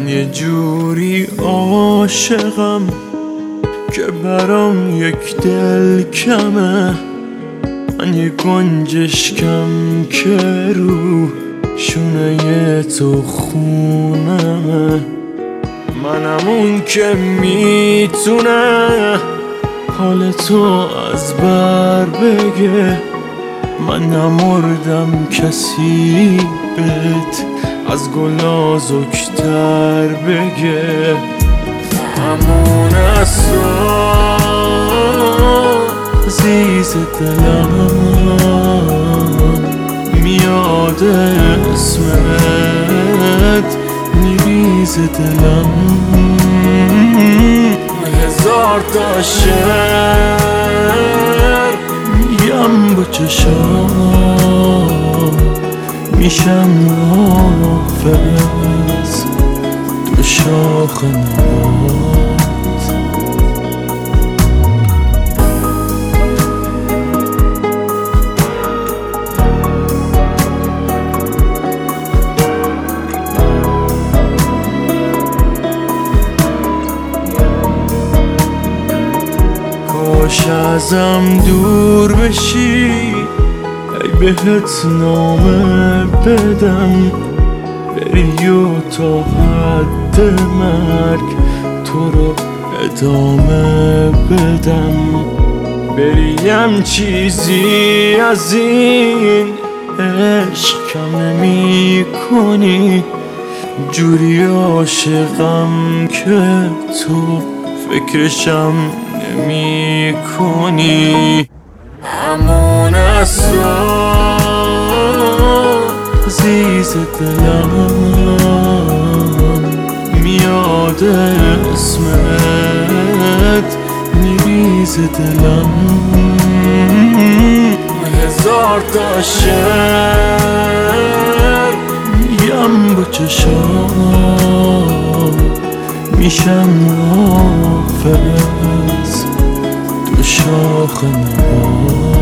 یه جوری عاشقم که برام یک دل کمه. من یه گنجشکم که رو شونه تو خونمه. منم اون که میتونه حال تو از بر بگه. من نمردم کسی بهت از گل نازک‌تر بگه. همون عزیز دلم میاد اسمت میریزه دلم. هزار تا شعر میگم با چشام میشم حافظ تو شاخ نبات. کاش ازم دور بشی ای بهت نامه بدم. بری و تا حد مرگ تو رو ادامه بدم. بریم چیزی از این عشق کم نمی کنی. جوری عاشقم که تو فکرشم نمی کنی. همون عزیز دلم میاد اسمت میریزه دلم. هزار تا شعر میگم با چشام میشم حافظ تو شاخ نبات.